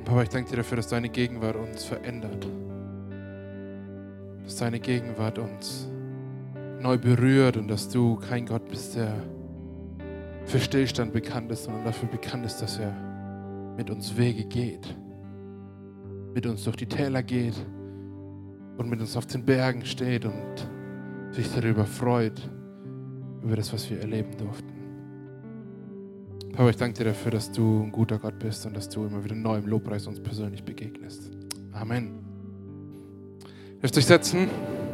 Papa, ich danke dir dafür, dass deine Gegenwart uns verändert. Dass deine Gegenwart uns neu berührt und dass du kein Gott bist, der für Stillstand bekannt ist, sondern dafür bekannt ist, dass er mit uns Wege geht, mit uns durch die Täler geht und mit uns auf den Bergen steht und sich darüber freut, über das, was wir erleben durften. Papa, ich danke dir dafür, dass du ein guter Gott bist und dass du immer wieder neu im Lobpreis uns persönlich begegnest. Amen. Dürft euch setzen.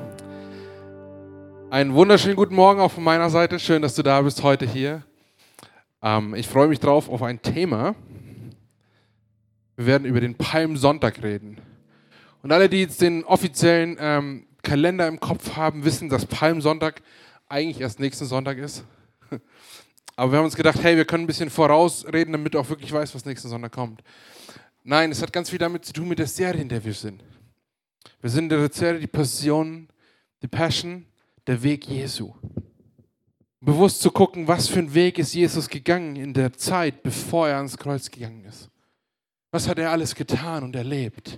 Einen wunderschönen guten Morgen auch von meiner Seite. Schön, dass du da bist heute hier. Ich freue mich drauf auf ein Thema. Wir werden über den Palmsonntag reden. Und alle, die jetzt den offiziellen Kalender im Kopf haben, wissen, dass Palmsonntag eigentlich erst nächsten Sonntag ist. Aber wir haben uns gedacht, hey, wir können ein bisschen vorausreden, damit du auch wirklich weißt, was nächsten Sonntag kommt. Nein, es hat ganz viel damit zu tun mit der Serie, in der wir sind. Wir sind in der Serie die Passion, der Weg Jesu. Bewusst zu gucken, was für ein Weg ist Jesus gegangen in der Zeit, bevor er ans Kreuz gegangen ist. Was hat er alles getan und erlebt?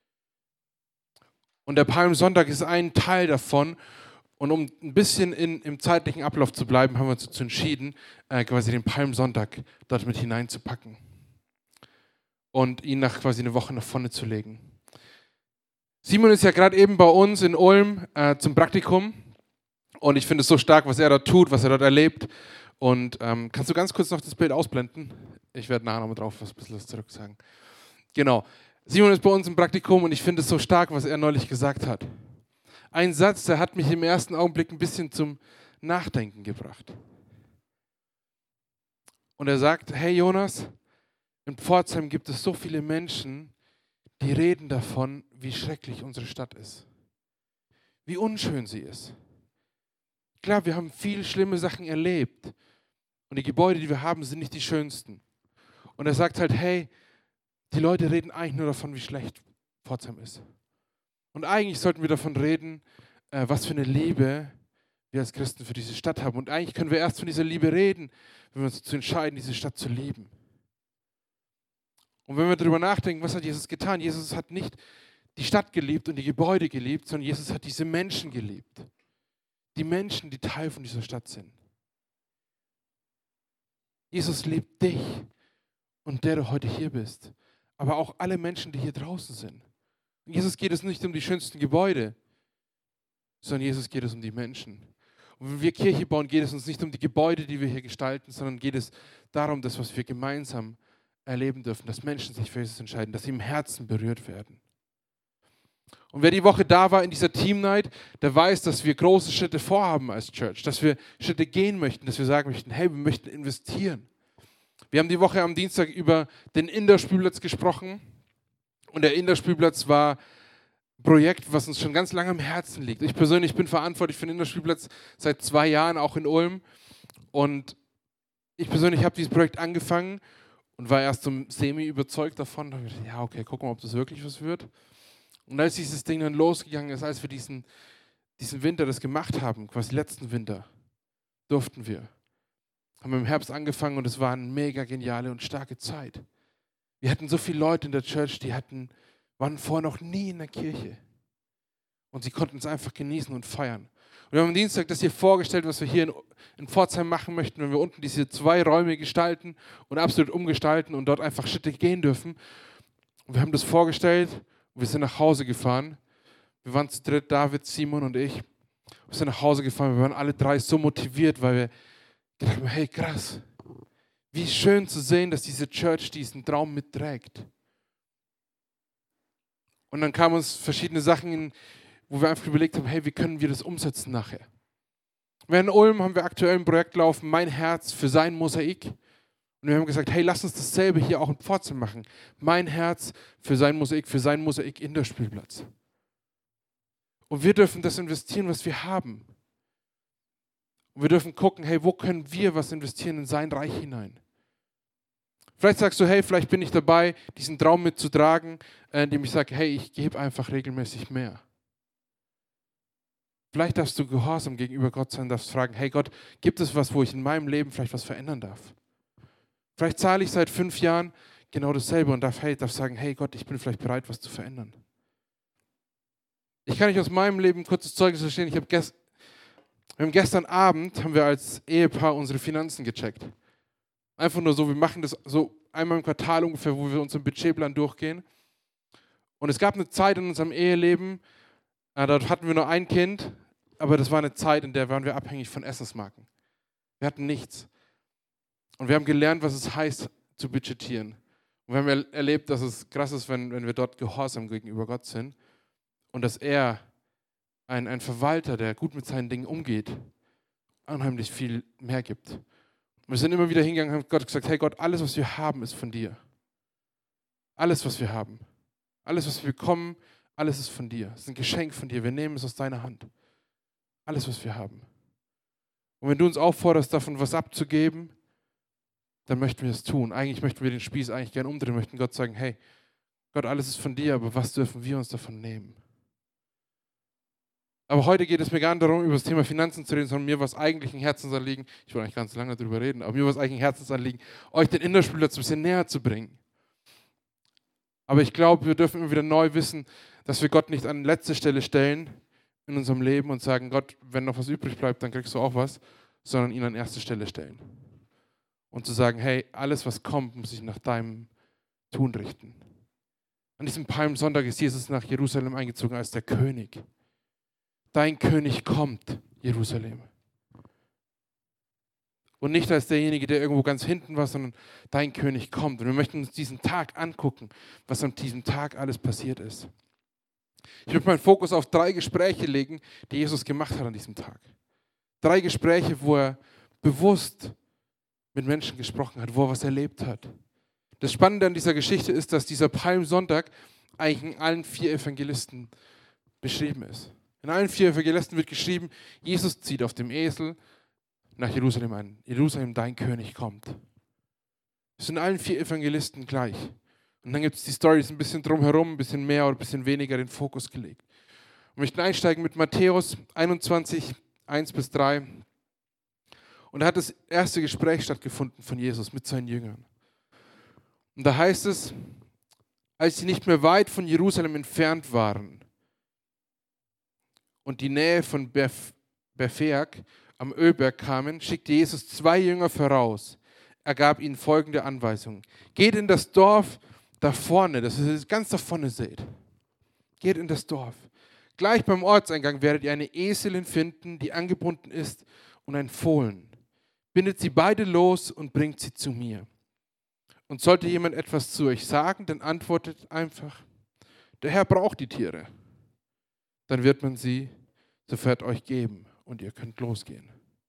Und der Palmsonntag ist ein Teil davon. Und um ein bisschen im zeitlichen Ablauf zu bleiben, haben wir uns dazu entschieden, quasi den Palmsonntag dort mit hineinzupacken. Und ihn quasi eine Woche nach vorne zu legen. Simon ist ja gerade eben bei uns in Ulm zum Praktikum. Und ich finde es so stark, was er dort tut, was er dort erlebt. Und kannst du ganz kurz noch das Bild ausblenden? Ich werde nachher nochmal drauf ein bisschen was zurück sagen. Genau. Simon ist bei uns im Praktikum und ich finde es so stark, was er neulich gesagt hat. Ein Satz, der hat mich im ersten Augenblick ein bisschen zum Nachdenken gebracht. Und er sagt, hey Jonas, in Pforzheim gibt es so viele Menschen, die reden davon, wie schrecklich unsere Stadt ist. Wie unschön sie ist. Klar, wir haben viele schlimme Sachen erlebt. Und die Gebäude, die wir haben, sind nicht die schönsten. Und er sagt halt, hey, die Leute reden eigentlich nur davon, wie schlecht Pforzheim ist. Und eigentlich sollten wir davon reden, was für eine Liebe wir als Christen für diese Stadt haben. Und eigentlich können wir erst von dieser Liebe reden, wenn wir uns dazu entscheiden, diese Stadt zu lieben. Und wenn wir darüber nachdenken, was hat Jesus getan? Jesus hat nicht die Stadt geliebt und die Gebäude geliebt, sondern Jesus hat diese Menschen geliebt. Die Menschen, die Teil von dieser Stadt sind. Jesus liebt dich und der du heute hier bist. Aber auch alle Menschen, die hier draußen sind. Jesus geht es nicht um die schönsten Gebäude, sondern Jesus geht es um die Menschen. Und wenn wir Kirche bauen, geht es uns nicht um die Gebäude, die wir hier gestalten, sondern geht es darum, dass was wir gemeinsam erleben dürfen, dass Menschen sich für Jesus entscheiden, dass sie im Herzen berührt werden. Und wer die Woche da war in dieser Team Night, der weiß, dass wir große Schritte vorhaben als Church, dass wir Schritte gehen möchten, dass wir sagen möchten, hey, wir möchten investieren. Wir haben die Woche am Dienstag über den Indoor-Spielplatz gesprochen. Und der Indoor-Spielplatz war ein Projekt, was uns schon ganz lange am Herzen liegt. Ich persönlich bin verantwortlich für den Indoor-Spielplatz seit 2 Jahren, auch in Ulm. Und ich persönlich habe dieses Projekt angefangen und war erst so semi überzeugt davon. Da habe ich gedacht, ja, okay, gucken wir, ob das wirklich was wird. Und als dieses Ding dann losgegangen ist, als wir diesen Winter das gemacht haben, quasi letzten Winter, durften wir. Haben wir im Herbst angefangen und es war eine mega geniale und starke Zeit. Wir hatten so viele Leute in der Church, die waren vorher noch nie in der Kirche. Und sie konnten es einfach genießen und feiern. Und wir haben am Dienstag das hier vorgestellt, was wir hier in Pforzheim machen möchten, wenn wir unten diese 2 Räume gestalten und absolut umgestalten und dort einfach Schritte gehen dürfen. Und wir haben das vorgestellt und wir sind nach Hause gefahren. Wir waren zu dritt, David, Simon und ich. Wir sind nach Hause gefahren, wir waren alle 3 so motiviert, weil wir gedacht haben, hey krass, wie schön zu sehen, dass diese Church diesen Traum mitträgt. Und dann kamen uns verschiedene Sachen, wo wir einfach überlegt haben, hey, wie können wir das umsetzen nachher? In Ulm haben wir aktuell ein Projekt laufen, Mein Herz für sein Mosaik. Und wir haben gesagt, hey, lass uns dasselbe hier auch in Pforzheim machen. Mein Herz für sein Mosaik in der Spielplatz. Und wir dürfen das investieren, was wir haben. Und wir dürfen gucken, hey, wo können wir was investieren in sein Reich hinein? Vielleicht sagst du, hey, vielleicht bin ich dabei, diesen Traum mitzutragen, indem ich sage, hey, ich gebe einfach regelmäßig mehr. Vielleicht darfst du gehorsam gegenüber Gott sein, darfst fragen, hey Gott, gibt es was, wo ich in meinem Leben vielleicht was verändern darf? Vielleicht zahle ich seit 5 Jahren genau dasselbe und darf sagen, hey Gott, ich bin vielleicht bereit, was zu verändern. Ich kann nicht aus meinem Leben ein kurzes Zeugnis verstehen. Wir haben gestern Abend als Ehepaar unsere Finanzen gecheckt. Einfach nur so, wir machen das so einmal im Quartal ungefähr, wo wir unseren Budgetplan durchgehen. Und es gab eine Zeit in unserem Eheleben, dort hatten wir nur ein Kind, aber das war eine Zeit, in der waren wir abhängig von Essensmarken. Wir hatten nichts. Und wir haben gelernt, was es heißt, zu budgetieren. Und wir haben erlebt, dass es krass ist, wenn wir dort gehorsam gegenüber Gott sind und dass er ein Verwalter, der gut mit seinen Dingen umgeht, unheimlich viel mehr gibt. Und wir sind immer wieder hingegangen und haben Gott gesagt, hey Gott, alles, was wir haben, ist von dir. Alles, was wir haben. Alles, was wir bekommen, alles ist von dir. Es ist ein Geschenk von dir. Wir nehmen es aus deiner Hand. Alles, was wir haben. Und wenn du uns aufforderst, davon was abzugeben, dann möchten wir es tun. Eigentlich möchten wir den Spieß eigentlich gerne umdrehen, möchten Gott sagen, hey, Gott, alles ist von dir, aber was dürfen wir uns davon nehmen? Aber heute geht es mir gar nicht darum, über das Thema Finanzen zu reden, sondern mir war es eigentlich ein Herzensanliegen, ich wollte eigentlich ganz lange darüber reden, aber mir war es eigentlich ein Herzensanliegen, euch den Innerspielplatz ein bisschen näher zu bringen. Aber ich glaube, wir dürfen immer wieder neu wissen, dass wir Gott nicht an letzte Stelle stellen in unserem Leben und sagen, Gott, wenn noch was übrig bleibt, dann kriegst du auch was, sondern ihn an erste Stelle stellen. Und zu sagen, hey, alles, was kommt, muss ich nach deinem Tun richten. An diesem Palmsonntag ist Jesus nach Jerusalem eingezogen als der König. Dein König kommt, Jerusalem. Und nicht als derjenige, der irgendwo ganz hinten war, sondern dein König kommt. Und wir möchten uns diesen Tag angucken, was an diesem Tag alles passiert ist. Ich möchte meinen Fokus auf 3 Gespräche legen, die Jesus gemacht hat an diesem Tag. 3 Gespräche, wo er bewusst mit Menschen gesprochen hat, wo er was erlebt hat. Das Spannende an dieser Geschichte ist, dass dieser Palmsonntag eigentlich in allen 4 Evangelisten beschrieben ist. In allen 4 Evangelisten wird geschrieben, Jesus zieht auf dem Esel nach Jerusalem ein. Jerusalem, dein König kommt. Das sind in allen 4 Evangelisten gleich. Und dann gibt es die Storys ein bisschen drumherum, ein bisschen mehr oder ein bisschen weniger den Fokus gelegt. Wir möchten einsteigen mit Matthäus 21, 1-3. Und da hat das erste Gespräch stattgefunden von Jesus mit seinen Jüngern. Und da heißt es, als sie nicht mehr weit von Jerusalem entfernt waren und die Nähe von Bethphage am Ölberg kamen, schickte Jesus 2 Jünger voraus. Er gab ihnen folgende Anweisung. Geht in das Dorf da vorne, das ihr ganz da vorne seht. Geht in das Dorf. Gleich beim Ortseingang werdet ihr eine Eselin finden, die angebunden ist, und ein Fohlen. Bindet sie beide los und bringt sie zu mir. Und sollte jemand etwas zu euch sagen, dann antwortet einfach, der Herr braucht die Tiere. Dann wird man sie sofort euch geben und ihr könnt losgehen.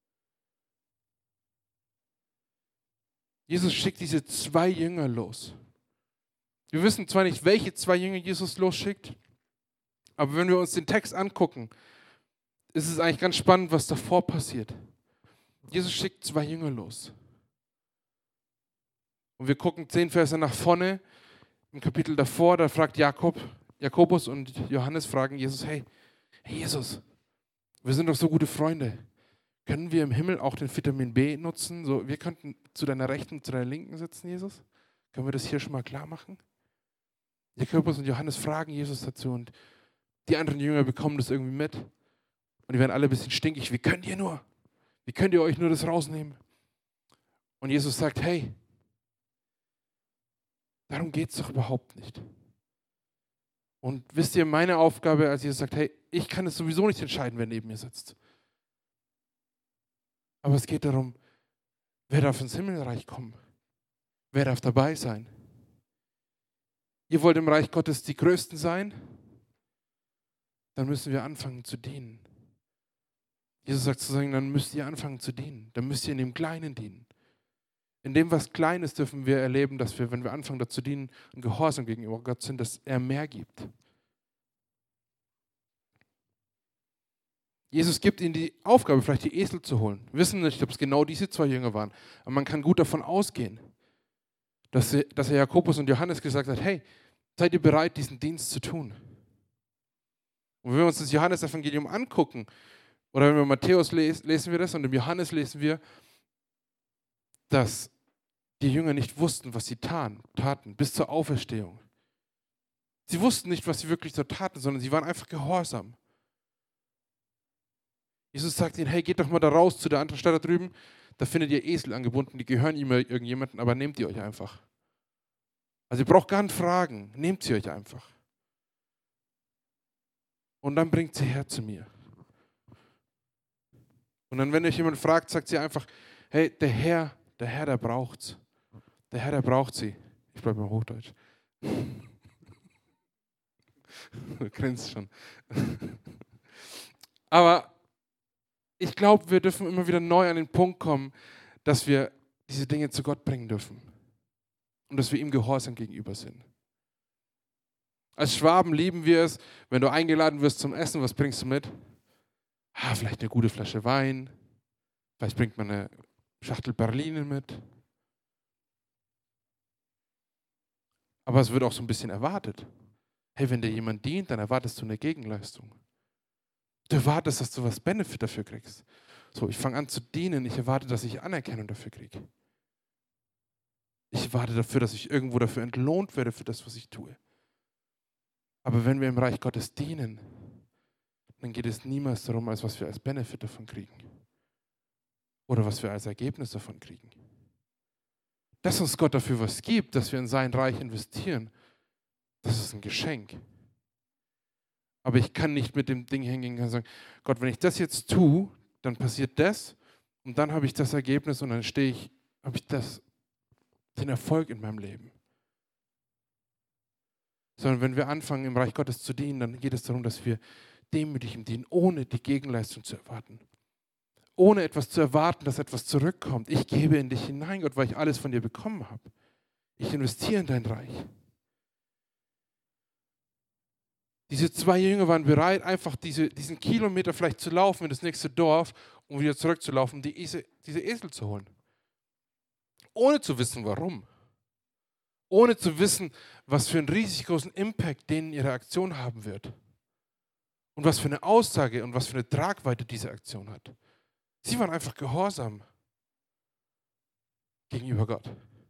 Jesus schickt diese 2 Jünger los. Wir wissen zwar nicht, welche 2 Jünger Jesus losschickt, aber wenn wir uns den Text angucken, ist es eigentlich ganz spannend, was davor passiert. Jesus schickt 2 Jünger los. Und wir gucken 10 Verse nach vorne, im Kapitel davor, da fragt Jakobus und Johannes fragen Jesus, hey Jesus, wir sind doch so gute Freunde. Können wir im Himmel auch den Vitamin B nutzen? So, wir könnten zu deiner Rechten, zu deiner Linken sitzen, Jesus? Können wir das hier schon mal klar machen? Jakobus und Johannes fragen Jesus dazu und die anderen Jünger bekommen das irgendwie mit. Und die werden alle ein bisschen stinkig. Wie könnt ihr euch nur das rausnehmen? Und Jesus sagt, hey, darum geht es doch überhaupt nicht. Und wisst ihr, meine Aufgabe, als Jesus sagt, hey, ich kann es sowieso nicht entscheiden, wer neben mir sitzt. Aber es geht darum, wer darf ins Himmelreich kommen? Wer darf dabei sein? Ihr wollt im Reich Gottes die Größten sein? Dann müssen wir anfangen zu dienen. Jesus sagt zu sagen, dann müsst ihr anfangen zu dienen. Dann müsst ihr in dem Kleinen dienen. In dem, was klein ist, dürfen wir erleben, dass wir, wenn wir anfangen, dazu dienen und gehorsam gegenüber Gott sind, dass er mehr gibt. Jesus gibt ihnen die Aufgabe, vielleicht die Esel zu holen. Wir wissen nicht, ob es genau diese 2 Jünger waren, aber man kann gut davon ausgehen, dass er Jakobus und Johannes gesagt hat, hey, seid ihr bereit, diesen Dienst zu tun? Und wenn wir uns das Johannesevangelium angucken, oder wenn wir Matthäus lesen wir das und im Johannes lesen wir, dass die Jünger nicht wussten, was sie taten, bis zur Auferstehung. Sie wussten nicht, was sie wirklich so taten, sondern sie waren einfach gehorsam. Jesus sagt ihnen, hey, geht doch mal da raus zu der anderen Stadt da drüben, da findet ihr Esel angebunden, die gehören immer irgendjemandem, aber nehmt ihr euch einfach. Also ihr braucht gar nicht fragen, nehmt sie euch einfach. Und dann bringt sie her zu mir. Und dann, wenn euch jemand fragt, sagt sie einfach, hey, der Herr, der braucht's. Der Herr, der braucht sie. Ich bleibe mal Hochdeutsch. Du grinst schon. Aber ich glaube, wir dürfen immer wieder neu an den Punkt kommen, dass wir diese Dinge zu Gott bringen dürfen. Und dass wir ihm gehorsam gegenüber sind. Als Schwaben lieben wir es, wenn du eingeladen wirst zum Essen, was bringst du mit? Vielleicht eine gute Flasche Wein, vielleicht bringt man eine Schachtel Berlinen mit. Aber es wird auch so ein bisschen erwartet. Hey, wenn dir jemand dient, dann erwartest du eine Gegenleistung. Du erwartest, dass du was Benefit dafür kriegst. So, ich fange an zu dienen, ich erwarte, dass ich Anerkennung dafür kriege. Ich warte dafür, dass ich irgendwo dafür entlohnt werde für das, was ich tue. Aber wenn wir im Reich Gottes dienen, dann geht es niemals darum, als was wir als Benefit davon kriegen. Oder was wir als Ergebnis davon kriegen. Dass uns Gott dafür was gibt, dass wir in sein Reich investieren, das ist ein Geschenk. Aber ich kann nicht mit dem Ding hingehen und sagen, Gott, wenn ich das jetzt tue, dann passiert das und dann habe ich das Ergebnis und dann habe ich den Erfolg in meinem Leben. Sondern wenn wir anfangen, im Reich Gottes zu dienen, dann geht es darum, dass wir demütig ihm dienen, ohne die Gegenleistung zu erwarten. Ohne etwas zu erwarten, dass etwas zurückkommt. Ich gebe in dich hinein, Gott, weil ich alles von dir bekommen habe. Ich investiere in dein Reich. Diese 2 Jünger waren bereit, einfach diesen Kilometer vielleicht zu laufen in das nächste Dorf, um wieder zurückzulaufen, diese Esel zu holen. Ohne zu wissen, warum. Ohne zu wissen, was für einen riesig großen Impact denen ihre Aktion haben wird. Und was für eine Aussage und was für eine Tragweite diese Aktion hat. Sie waren einfach gehorsam gegenüber Gott.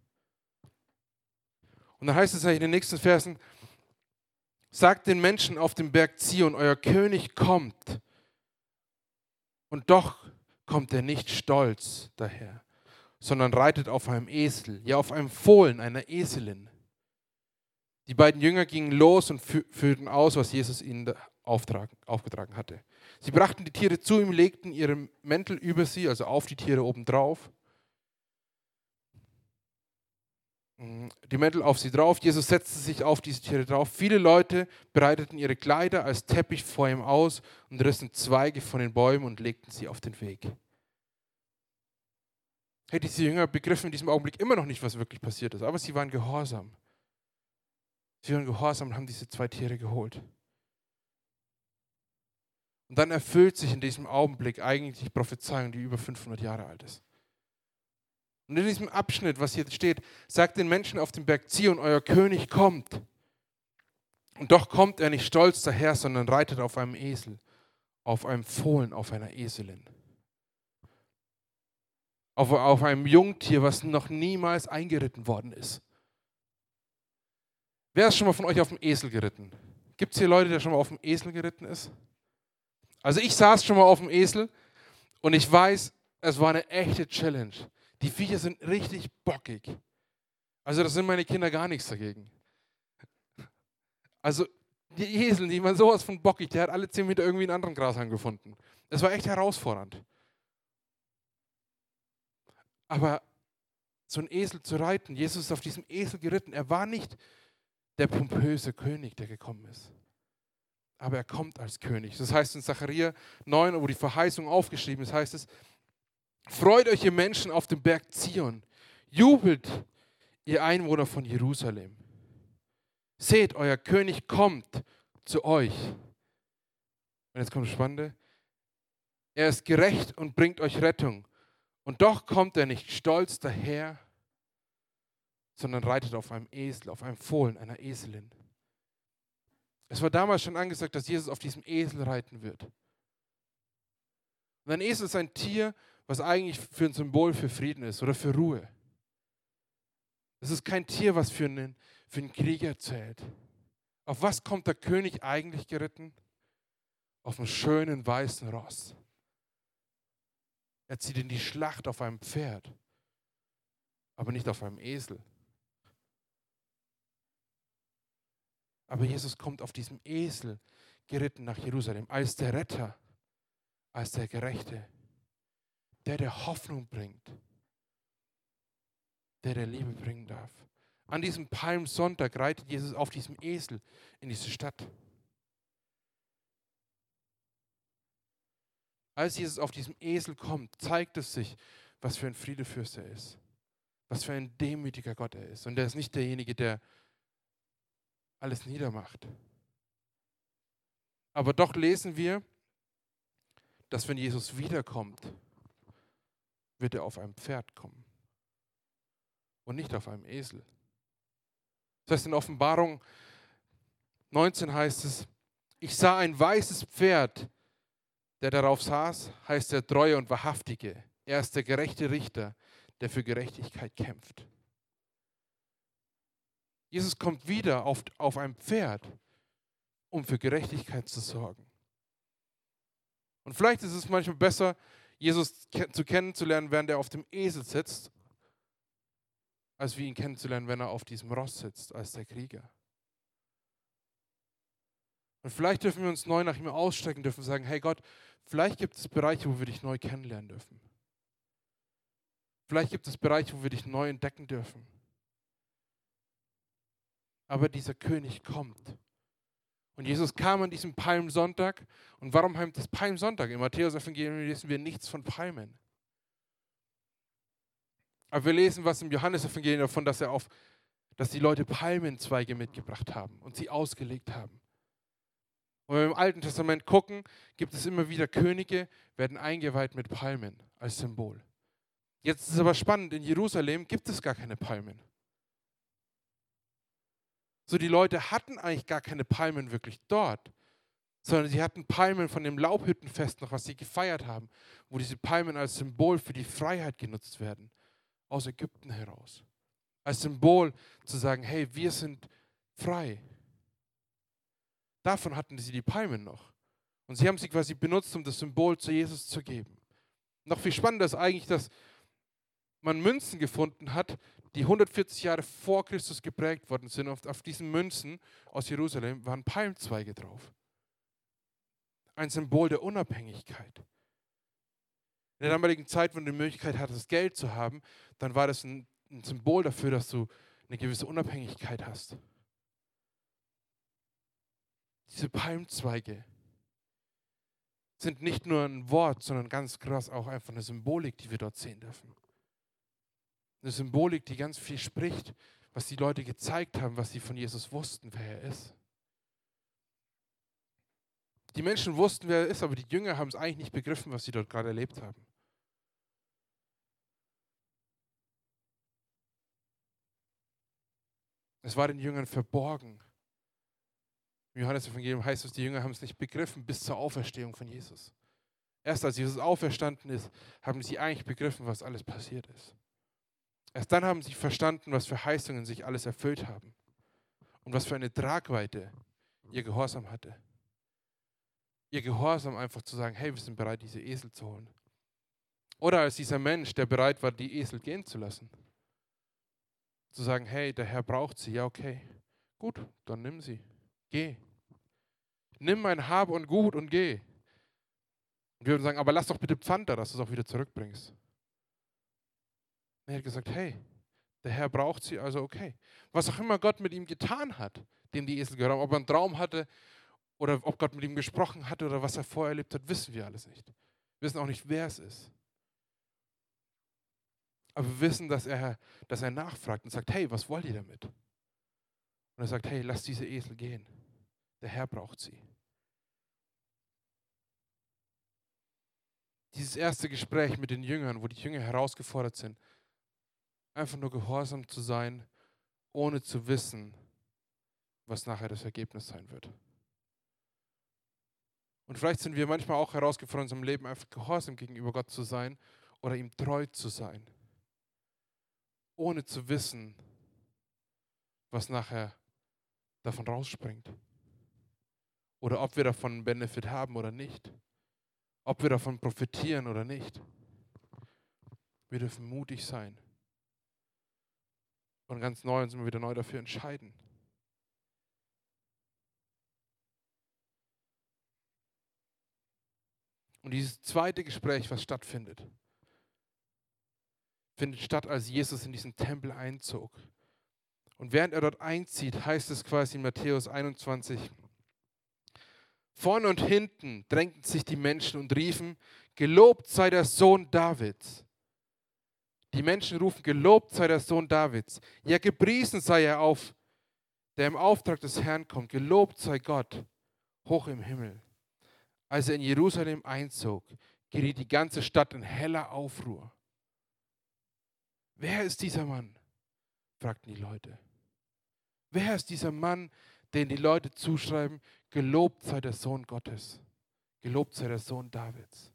Und dann heißt es ja in den nächsten Versen, sagt den Menschen auf dem Berg Zion, euer König kommt. Und doch kommt er nicht stolz daher, sondern reitet auf einem Esel, ja auf einem Fohlen, einer Eselin. Die beiden Jünger gingen los und führten aus, was Jesus ihnen aufgetragen hatte. Sie brachten die Tiere zu ihm, legten ihre Mäntel über sie, also auf die Tiere obendrauf. Die Mäntel auf sie drauf. Jesus setzte sich auf diese Tiere drauf. Viele Leute breiteten ihre Kleider als Teppich vor ihm aus und rissen Zweige von den Bäumen und legten sie auf den Weg. Hey, diese Jünger begriffen in diesem Augenblick immer noch nicht, was wirklich passiert ist, aber sie waren gehorsam. Sie waren gehorsam und haben diese 2 Tiere geholt. Und dann erfüllt sich in diesem Augenblick eigentlich die Prophezeiung, die über 500 Jahre alt ist. Und in diesem Abschnitt, was hier steht, sagt den Menschen auf dem Berg Zion, euer König kommt. Und doch kommt er nicht stolz daher, sondern reitet auf einem Esel, auf einem Fohlen, auf einer Eselin. Auf einem Jungtier, was noch niemals eingeritten worden ist. Wer ist schon mal von euch auf dem Esel geritten? Gibt es hier Leute, der schon mal auf dem Esel geritten ist? Also ich saß schon mal auf dem Esel und ich weiß, es war eine echte Challenge. Die Viecher sind richtig bockig. Also da sind meine Kinder gar nichts dagegen. Also die Esel, die waren sowas von bockig, der hat alle 10 Meter irgendwie einen anderen Grashang gefunden. Es war echt herausfordernd. Aber so ein Esel zu reiten, Jesus ist auf diesem Esel geritten. Er war nicht der pompöse König, der gekommen ist. Aber er kommt als König. Das heißt in Sacharja 9, wo die Verheißung aufgeschrieben ist, heißt es, freut euch ihr Menschen auf dem Berg Zion, jubelt ihr Einwohner von Jerusalem. Seht, euer König kommt zu euch. Und jetzt kommt das Spannende. Er ist gerecht und bringt euch Rettung. Und doch kommt er nicht stolz daher, sondern reitet auf einem Esel, auf einem Fohlen, einer Eselin. Es war damals schon angesagt, dass Jesus auf diesem Esel reiten wird. Und ein Esel ist ein Tier, was eigentlich für ein Symbol für Frieden ist oder für Ruhe. Es ist kein Tier, was für einen Krieger zählt. Auf was kommt der König eigentlich geritten? Auf einem schönen weißen Ross. Er zieht in die Schlacht auf einem Pferd, aber nicht auf einem Esel. Aber Jesus kommt auf diesem Esel geritten nach Jerusalem als der Retter, als der Gerechte, der Hoffnung bringt, der Liebe bringen darf. An diesem Palmsonntag reitet Jesus auf diesem Esel in diese Stadt. Als Jesus auf diesem Esel kommt, zeigt es sich, was für ein Friedefürst er ist. Was für ein demütiger Gott er ist. Und er ist nicht derjenige, der alles niedermacht. Aber doch lesen wir, dass wenn Jesus wiederkommt, wird er auf einem Pferd kommen. Und nicht auf einem Esel. Das heißt, in Offenbarung 19 heißt es, ich sah ein weißes Pferd, der darauf saß, heißt der Treue und Wahrhaftige. Er ist der gerechte Richter, der für Gerechtigkeit kämpft. Jesus kommt wieder auf ein Pferd, um für Gerechtigkeit zu sorgen. Und vielleicht ist es manchmal besser, Jesus kennenzulernen, während er auf dem Esel sitzt, als wir ihn kennenzulernen, wenn er auf diesem Ross sitzt, als der Krieger. Und vielleicht dürfen wir uns neu nach ihm ausstrecken, dürfen sagen, hey Gott, vielleicht gibt es Bereiche, wo wir dich neu kennenlernen dürfen. Vielleicht gibt es Bereiche, wo wir dich neu entdecken dürfen. Aber dieser König kommt. Und Jesus kam an diesem Palmsonntag. Und warum heißt das Palmsonntag? Im Matthäus-Evangelium lesen wir nichts von Palmen. Aber wir lesen was im Johannes-Evangelium davon, dass die Leute Palmenzweige mitgebracht haben und sie ausgelegt haben. Und wenn wir im Alten Testament gucken, gibt es immer wieder Könige, werden eingeweiht mit Palmen als Symbol. Jetzt ist es aber spannend, in Jerusalem gibt es gar keine Palmen. So, die Leute hatten eigentlich gar keine Palmen wirklich dort, sondern sie hatten Palmen von dem Laubhüttenfest noch, was sie gefeiert haben, wo diese Palmen als Symbol für die Freiheit genutzt werden, aus Ägypten heraus. Als Symbol zu sagen, hey, wir sind frei. Davon hatten sie die Palmen noch. Und sie haben sie quasi benutzt, um das Symbol zu Jesus zu geben. Noch viel spannender ist eigentlich, dass man Münzen gefunden hat, die 140 Jahre vor Christus geprägt worden sind. Und auf diesen Münzen aus Jerusalem waren Palmzweige drauf. Ein Symbol der Unabhängigkeit. In der damaligen Zeit, wenn du die Möglichkeit hattest, Geld zu haben, dann war das ein Symbol dafür, dass du eine gewisse Unabhängigkeit hast. Diese Palmzweige sind nicht nur ein Wort, sondern ganz krass auch einfach eine Symbolik, die wir dort sehen dürfen. Eine Symbolik, die ganz viel spricht, was die Leute gezeigt haben, was sie von Jesus wussten, wer er ist. Die Menschen wussten, wer er ist, aber die Jünger haben es eigentlich nicht begriffen, was sie dort gerade erlebt haben. Es war den Jüngern verborgen. Im Johannes-Evangelium heißt es, die Jünger haben es nicht begriffen bis zur Auferstehung von Jesus. Erst als Jesus auferstanden ist, haben sie eigentlich begriffen, was alles passiert ist. Erst dann haben sie verstanden, was für Verheißungen sich alles erfüllt haben und was für eine Tragweite ihr Gehorsam hatte. Ihr Gehorsam einfach zu sagen, hey, wir sind bereit, diese Esel zu holen. Oder als dieser Mensch, der bereit war, die Esel gehen zu lassen. Zu sagen, hey, der Herr braucht sie, ja okay, gut, dann nimm sie, geh. Nimm mein Hab und Gut und geh. Und wir würden sagen, aber lass doch bitte Pfand da, dass du es auch wieder zurückbringst. Und er hat gesagt, hey, der Herr braucht sie, also okay. Was auch immer Gott mit ihm getan hat, dem die Esel gehören, ob er einen Traum hatte oder ob Gott mit ihm gesprochen hatte oder was er vorher erlebt hat, wissen wir alles nicht. Wir wissen auch nicht, wer es ist. Aber wir wissen, dass er nachfragt und sagt, hey, was wollt ihr damit? Und er sagt, hey, lass diese Esel gehen. Der Herr braucht sie. Dieses erste Gespräch mit den Jüngern, wo die Jünger herausgefordert sind, einfach nur gehorsam zu sein, ohne zu wissen, was nachher das Ergebnis sein wird. Und vielleicht sind wir manchmal auch herausgefordert, in unserem Leben einfach gehorsam gegenüber Gott zu sein oder ihm treu zu sein, ohne zu wissen, was nachher davon rausspringt. Oder ob wir davon einen Benefit haben oder nicht. Ob wir davon profitieren oder nicht. Wir dürfen mutig sein. Und ganz neu uns immer wieder neu dafür entscheiden. Und dieses zweite Gespräch, was stattfindet, findet statt, als Jesus in diesen Tempel einzog. Und während er dort einzieht, heißt es quasi in Matthäus 21, vorne und hinten drängten sich die Menschen und riefen, gelobt sei der Sohn Davids. Die Menschen rufen, gelobt sei der Sohn Davids. Ja, gepriesen sei er auf, der im Auftrag des Herrn kommt. Gelobt sei Gott, hoch im Himmel. Als er in Jerusalem einzog, geriet die ganze Stadt in heller Aufruhr. Wer ist dieser Mann? Fragten die Leute. Wer ist dieser Mann, den die Leute zuschreiben, gelobt sei der Sohn Gottes, gelobt sei der Sohn Davids?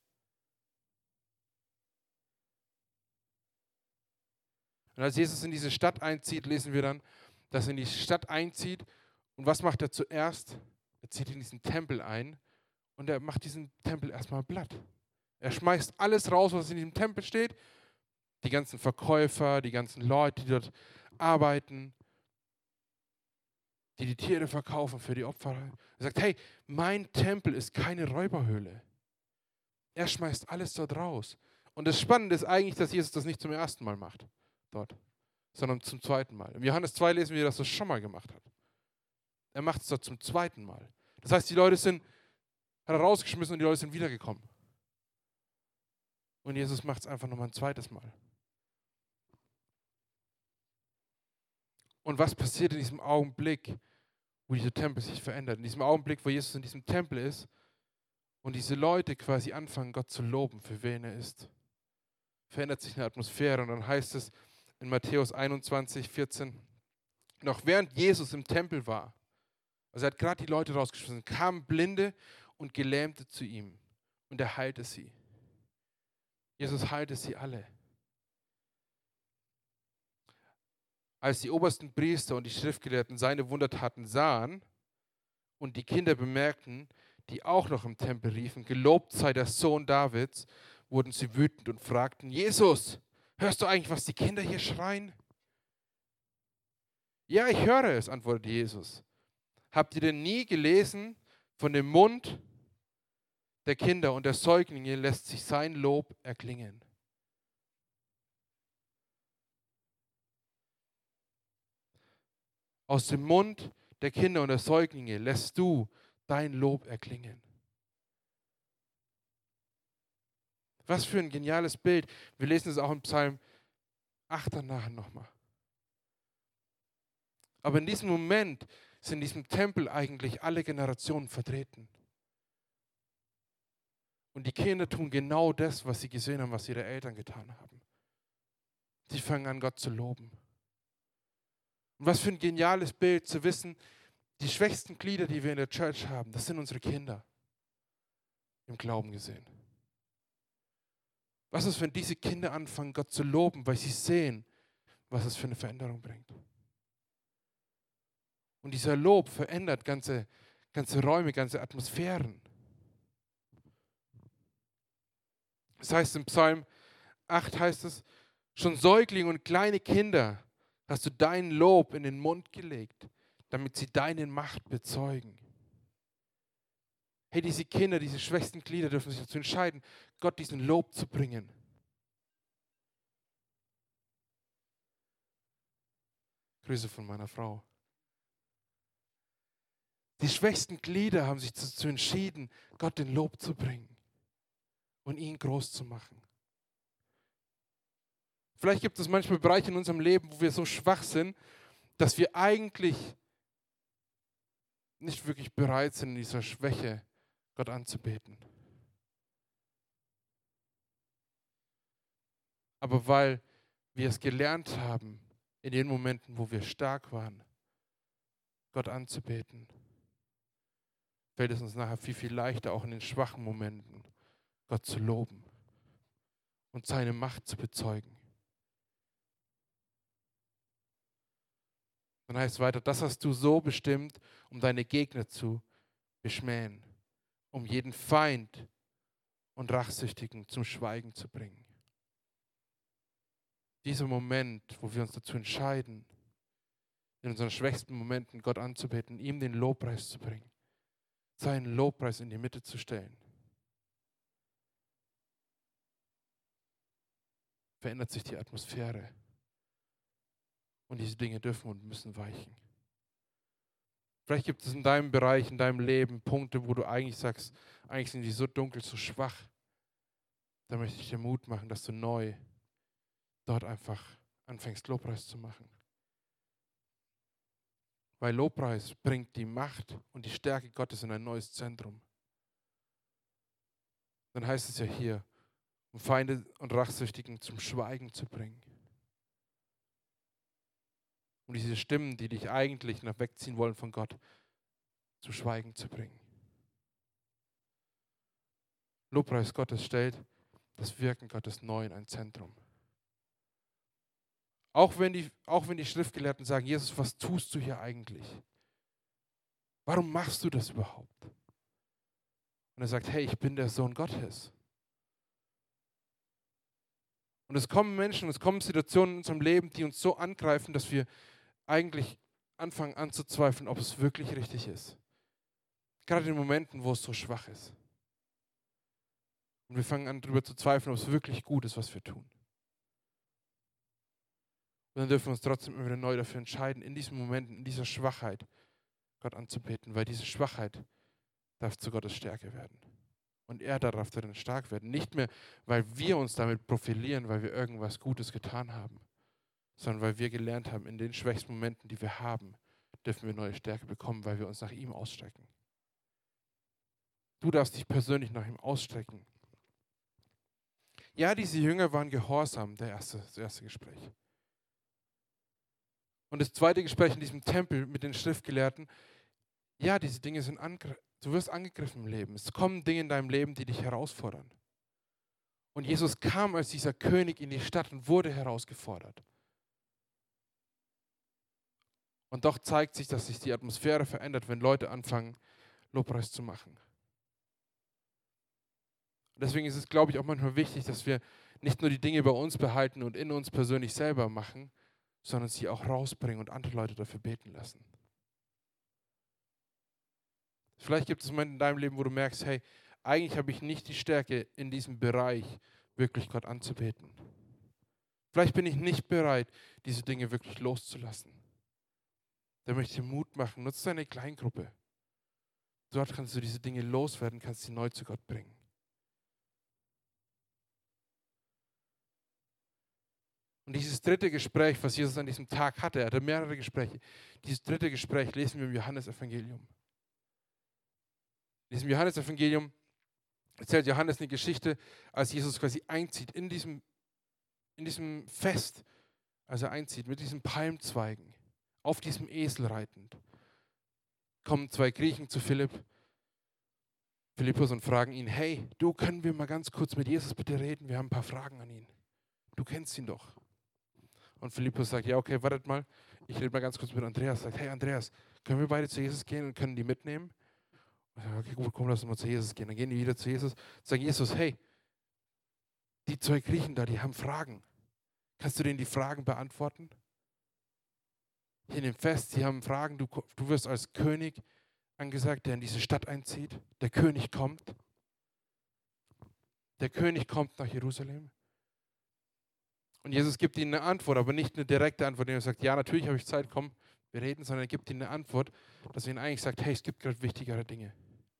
Und als Jesus in diese Stadt einzieht, lesen wir dann, dass er in die Stadt einzieht. Und was macht er zuerst? Er zieht in diesen Tempel ein und er macht diesen Tempel erstmal platt. Er schmeißt alles raus, was in diesem Tempel steht. Die ganzen Verkäufer, die ganzen Leute, die dort arbeiten, die Tiere verkaufen für die Opfer. Er sagt, hey, mein Tempel ist keine Räuberhöhle. Er schmeißt alles dort raus. Und das Spannende ist eigentlich, dass Jesus das nicht zum ersten Mal macht, dort, sondern zum zweiten Mal. Im Johannes 2 lesen wir, dass er das schon mal gemacht hat. Er macht es dort zum zweiten Mal. Das heißt, die Leute hat er rausgeschmissen und die Leute sind wiedergekommen. Und Jesus macht es einfach nochmal ein zweites Mal. Und was passiert in diesem Augenblick, wo dieser Tempel sich verändert? In diesem Augenblick, wo Jesus in diesem Tempel ist und diese Leute quasi anfangen, Gott zu loben, für wen er ist, verändert sich eine Atmosphäre. Und dann heißt es in Matthäus 21, 14, noch während Jesus im Tempel war, also er hat gerade die Leute rausgeschmissen, kamen Blinde und Gelähmte zu ihm und er heilte sie. Jesus heilte sie alle. Als die obersten Priester und die Schriftgelehrten seine Wundertaten sahen und die Kinder bemerkten, die auch noch im Tempel riefen, gelobt sei der Sohn Davids, wurden sie wütend und fragten, Jesus, hörst du eigentlich, was die Kinder hier schreien? Ja, ich höre es, antwortete Jesus. Habt ihr denn nie gelesen, von dem Mund der Kinder und der Säuglinge lässt sich sein Lob erklingen? Aus dem Mund der Kinder und der Säuglinge lässt du dein Lob erklingen. Was für ein geniales Bild. Wir lesen es auch im Psalm 8 danach nochmal. Aber in diesem Moment sind in diesem Tempel eigentlich alle Generationen vertreten. Und die Kinder tun genau das, was sie gesehen haben, was ihre Eltern getan haben. Sie fangen an, Gott zu loben. Und was für ein geniales Bild zu wissen, die schwächsten Glieder, die wir in der Church haben, das sind unsere Kinder. Im Glauben gesehen. Was ist, wenn diese Kinder anfangen, Gott zu loben, weil sie sehen, was es für eine Veränderung bringt? Und dieser Lob verändert ganze Räume, ganze Atmosphären. Das heißt im Psalm 8 heißt es, schon Säuglinge und kleine Kinder hast du dein Lob in den Mund gelegt, damit sie deine Macht bezeugen. Hey, diese Kinder, diese schwächsten Glieder dürfen sich dazu entscheiden, Gott diesen Lob zu bringen. Grüße von meiner Frau. Die schwächsten Glieder haben sich dazu entschieden, Gott den Lob zu bringen und ihn groß zu machen. Vielleicht gibt es manchmal Bereiche in unserem Leben, wo wir so schwach sind, dass wir eigentlich nicht wirklich bereit sind, in dieser Schwäche Gott anzubeten. Aber weil wir es gelernt haben, in den Momenten, wo wir stark waren, Gott anzubeten, fällt es uns nachher viel, viel leichter, auch in den schwachen Momenten Gott zu loben und seine Macht zu bezeugen. Dann heißt es weiter, das hast du so bestimmt, um deine Gegner zu beschmähen, um jeden Feind und Rachsüchtigen zum Schweigen zu bringen. Dieser Moment, wo wir uns dazu entscheiden, in unseren schwächsten Momenten Gott anzubeten, ihm den Lobpreis zu bringen, seinen Lobpreis in die Mitte zu stellen, verändert sich die Atmosphäre. Und diese Dinge dürfen und müssen weichen. Vielleicht gibt es in deinem Bereich, in deinem Leben Punkte, wo du eigentlich sagst, eigentlich sind die so dunkel, so schwach. Da möchte ich dir Mut machen, dass du neu dort einfach anfängst, Lobpreis zu machen. Weil Lobpreis bringt die Macht und die Stärke Gottes in ein neues Zentrum. Dann heißt es ja hier, um Feinde und Rachsüchtigen zum Schweigen zu bringen. Um diese Stimmen, die dich eigentlich nach wegziehen wollen von Gott, zu Schweigen zu bringen. Lobpreis Gottes stellt das Wirken Gottes neu in ein Zentrum. Auch wenn die Schriftgelehrten sagen, Jesus, was tust du hier eigentlich? Warum machst du das überhaupt? Und er sagt, hey, ich bin der Sohn Gottes. Und es kommen Menschen, es kommen Situationen in unserem Leben, die uns so angreifen, dass wir eigentlich anfangen anzuzweifeln, ob es wirklich richtig ist. Gerade in Momenten, wo es so schwach ist. Und wir fangen an, darüber zu zweifeln, ob es wirklich gut ist, was wir tun. Und dann dürfen wir uns trotzdem immer wieder neu dafür entscheiden, in diesen Momenten, in dieser Schwachheit, Gott anzubeten, weil diese Schwachheit darf zu Gottes Stärke werden. Und er darf darin stark werden. Nicht mehr, weil wir uns damit profilieren, weil wir irgendwas Gutes getan haben, sondern weil wir gelernt haben, in den schwächsten Momenten, die wir haben, dürfen wir neue Stärke bekommen, weil wir uns nach ihm ausstrecken. Du darfst dich persönlich nach ihm ausstrecken. Ja, diese Jünger waren gehorsam, das erste Gespräch. Und das zweite Gespräch in diesem Tempel mit den Schriftgelehrten, ja, diese Dinge sind du wirst angegriffen im Leben. Es kommen Dinge in deinem Leben, die dich herausfordern. Und Jesus kam als dieser König in die Stadt und wurde herausgefordert. Und doch zeigt sich, dass sich die Atmosphäre verändert, wenn Leute anfangen, Lobpreis zu machen. Und deswegen ist es, glaube ich, auch manchmal wichtig, dass wir nicht nur die Dinge bei uns behalten und in uns persönlich selber machen, sondern sie auch rausbringen und andere Leute dafür beten lassen. Vielleicht gibt es Momente in deinem Leben, wo du merkst, hey, eigentlich habe ich nicht die Stärke in diesem Bereich, wirklich Gott anzubeten. Vielleicht bin ich nicht bereit, diese Dinge wirklich loszulassen. Da möchte ich dir Mut machen. Nutze deine Kleingruppe. Dort kannst du diese Dinge loswerden, kannst sie neu zu Gott bringen. Und dieses dritte Gespräch, was Jesus an diesem Tag hatte, er hatte mehrere Gespräche. Dieses dritte Gespräch lesen wir im Johannesevangelium. In diesem Johannesevangelium erzählt Johannes eine Geschichte, als Jesus quasi einzieht in diesem Fest, als er einzieht mit diesen Palmzweigen, auf diesem Esel reitend. Kommen zwei Griechen zu Philippus und fragen ihn, hey, du, können wir mal ganz kurz mit Jesus bitte reden? Wir haben ein paar Fragen an ihn. Du kennst ihn doch. Und Philippus sagt, ja, okay, wartet mal, ich rede mal ganz kurz mit Andreas. Sagt, hey Andreas, können wir beide zu Jesus gehen und können die mitnehmen? Und sagt, okay, gut, komm, lass uns mal zu Jesus gehen. Dann gehen die wieder zu Jesus, sagen Jesus, hey, die zwei Griechen da, die haben Fragen. Kannst du denen die Fragen beantworten? Hier in dem Fest, sie haben Fragen, du wirst als König angesagt, der in diese Stadt einzieht. Der König kommt. Der König kommt nach Jerusalem. Und Jesus gibt ihnen eine Antwort, aber nicht eine direkte Antwort, indem er sagt, ja, natürlich habe ich Zeit, komm, wir reden, sondern er gibt ihnen eine Antwort, dass er ihnen eigentlich sagt, hey, es gibt gerade wichtigere Dinge.